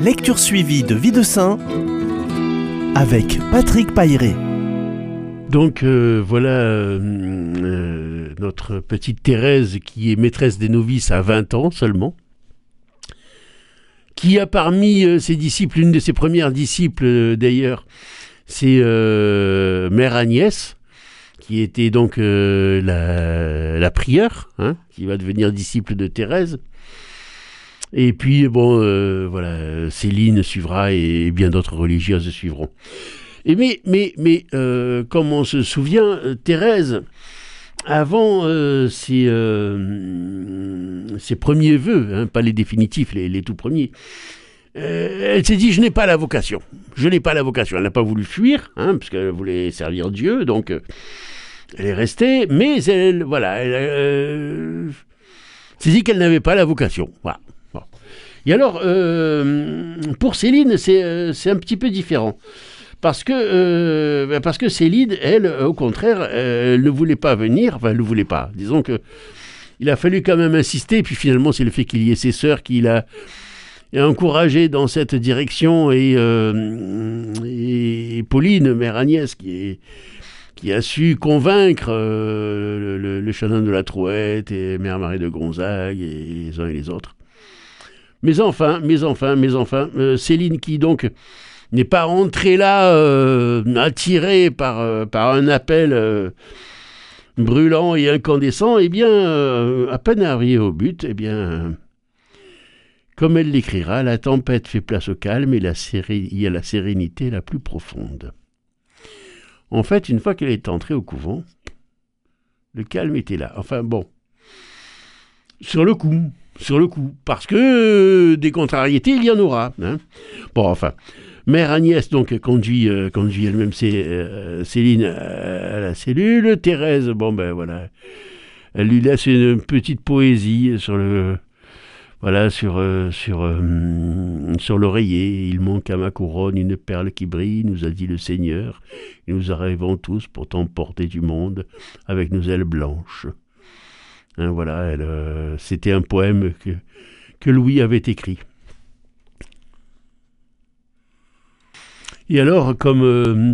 Lecture suivie de Vie de Saint avec Patrick Pailleret. Donc voilà notre petite Thérèse qui est maîtresse des novices à 20 ans seulement, qui a parmi ses disciples, une de ses premières disciples d'ailleurs, c'est Mère Agnès, qui était donc la prieure, qui va devenir disciple de Thérèse. Et puis bon, voilà, Céline suivra et bien d'autres religieuses suivront. Et mais comme on se souvient, Thérèse, avant ses premiers vœux, pas les définitifs, les tout premiers, elle s'est dit, je n'ai pas la vocation. Elle n'a pas voulu fuir, parce qu'elle voulait servir Dieu, donc elle est restée, mais elle s'est dit qu'elle n'avait pas la vocation. Voilà. Bon. Et alors, pour Céline, c'est un petit peu différent. Parce que Céline, elle, au contraire, elle ne voulait pas venir, enfin, elle ne voulait pas. Disons que il a fallu quand même insister, puis finalement, c'est le fait qu'il y ait ses sœurs qui l'a encouragé dans cette direction, et Pauline, Mère Agnès, qui a su convaincre le Chanin de la Trouette et Mère Marie de Gonzague et les uns et les autres. Mais enfin, Céline qui donc n'est pas rentrée là attirée par un appel brûlant et incandescent, eh bien, à peine arrivée au but, eh bien, comme elle l'écrira, la tempête fait place au calme et il y a la sérénité la plus profonde. En fait, une fois qu'elle est entrée au couvent, le calme était là. Enfin bon, sur le coup, parce que des contrariétés, il y en aura. Bon, enfin, Mère Agnès donc conduit elle-même Céline à la cellule. Thérèse, bon ben voilà, elle lui laisse une petite poésie sur l'oreiller. Il manque à ma couronne une perle qui brille, nous a dit le Seigneur, et nous arrivons tous pour t'emporter du monde avec nos ailes blanches. Voilà, c'était un poème que Louis avait écrit. Et alors, comme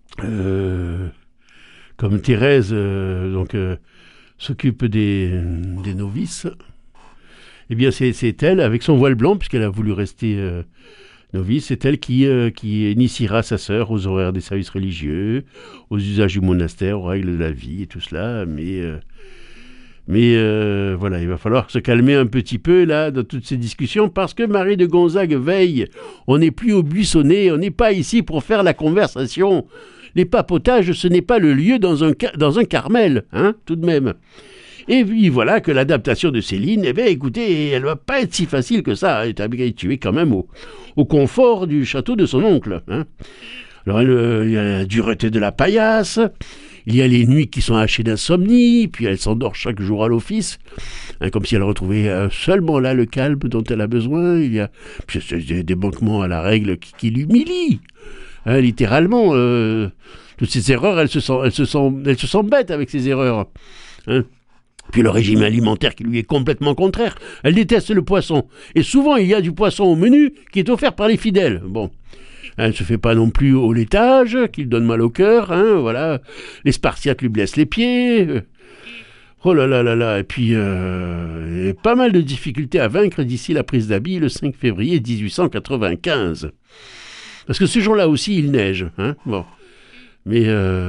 Thérèse s'occupe des novices, eh bien c'est elle, avec son voile blanc, puisqu'elle a voulu rester novice, c'est elle qui initiera sa sœur aux horaires des services religieux, aux usages du monastère, aux règles de la vie et tout cela, mais voilà, il va falloir se calmer un petit peu là dans toutes ces discussions, parce que Marie de Gonzague veille. On n'est plus au buissonnet, on n'est pas ici pour faire la conversation. Les papotages, ce n'est pas le lieu dans un Carmel, tout de même. Et puis voilà que l'adaptation de Céline, eh bien écoutez, elle va pas être si facile que ça. Elle est habituée quand même au confort du château de son oncle. Alors il y a la dureté de la paillasse. Il y a les nuits qui sont hachées d'insomnie, puis elle s'endort chaque jour à l'office, comme si elle retrouvait seulement là le calme dont elle a besoin. Il y a des manquements à la règle qui l'humilient, littéralement. Toutes ces erreurs, elle se sent bête avec ces erreurs. Puis le régime alimentaire qui lui est complètement contraire. Elle déteste le poisson. Et souvent, il y a du poisson au menu qui est offert par les fidèles. Bon. Elle ne se fait pas non plus au laitage, qui lui donne mal au cœur, voilà. Les Spartiates lui blessent les pieds. Oh là là là là. Et puis, il y a pas mal de difficultés à vaincre d'ici la prise d'habit le 5 février 1895. Parce que ce jour-là aussi, il neige. Bon. Mais...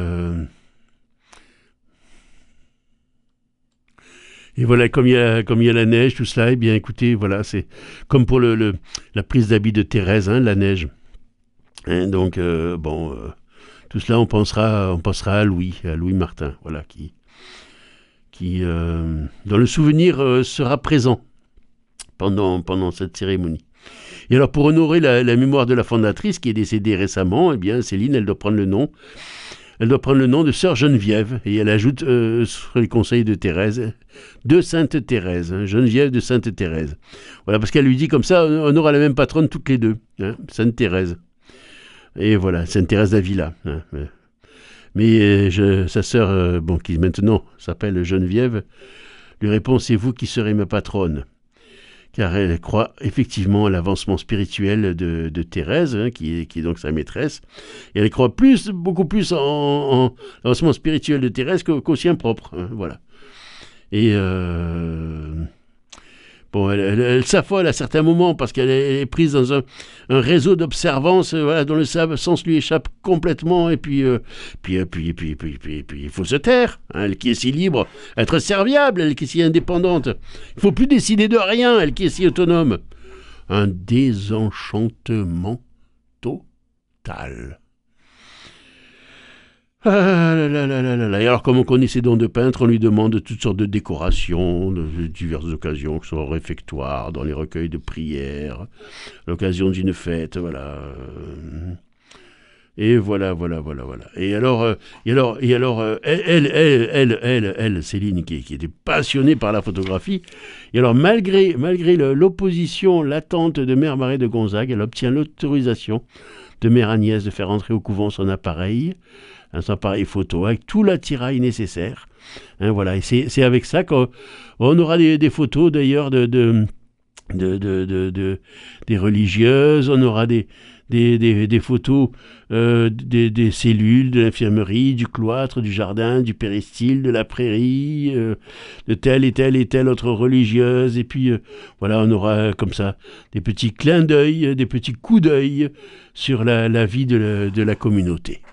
Et voilà, comme il y a la neige, tout cela, eh bien écoutez, voilà, c'est comme pour la prise d'habit de Thérèse, la neige. Donc, tout cela, on pensera à Louis Martin, voilà, qui dans le souvenir sera présent pendant cette cérémonie. Et alors, pour honorer la mémoire de la fondatrice qui est décédée récemment, eh bien, Céline, elle doit prendre le nom de Sœur Geneviève, et elle ajoute sur les conseils de Thérèse, de Sainte Thérèse, Geneviève de Sainte Thérèse. Voilà, parce qu'elle lui dit comme ça, on aura la même patronne toutes les deux, Sainte Thérèse. Et voilà, Sainte Thérèse d'Avila. Mais sa sœur, qui maintenant s'appelle Geneviève, lui répond, c'est vous qui serez ma patronne. car elle croit effectivement à l'avancement spirituel de Thérèse, hein, qui est donc sa maîtresse, et elle croit beaucoup plus en l'avancement spirituel de Thérèse qu'au sien propre, hein, voilà. Et bon, elle s'affole à certains moments parce qu'elle est prise dans un réseau d'observance, voilà, dont le sens lui échappe complètement, et puis il faut se taire, hein, elle qui est si libre, être serviable, elle qui est si indépendante, il faut plus décider de rien, elle qui est si autonome. Un désenchantement total. Ah là là là là là là. Et alors, comme on connaît ses dons de peintre, on lui demande toutes sortes de décorations, de diverses occasions, que ce soit au réfectoire, dans les recueils de prières, à l'occasion d'une fête, voilà. Et voilà. Et alors, elle, Céline, qui était passionnée par la photographie, et alors, malgré l'opposition latente de Mère Marie de Gonzague, elle obtient l'autorisation de Mère Agnès de faire entrer au couvent son appareil photo, avec tout l'attirail nécessaire. Hein, voilà, et c'est avec ça qu'on aura des photos, d'ailleurs, des religieuses, on aura des photos des cellules, de l'infirmerie, du cloître, du jardin, du péristyle, de la prairie, de telle et telle autre religieuse. Et puis, voilà, on aura comme ça des petits clins d'œil, des petits coups d'œil sur la vie de la communauté.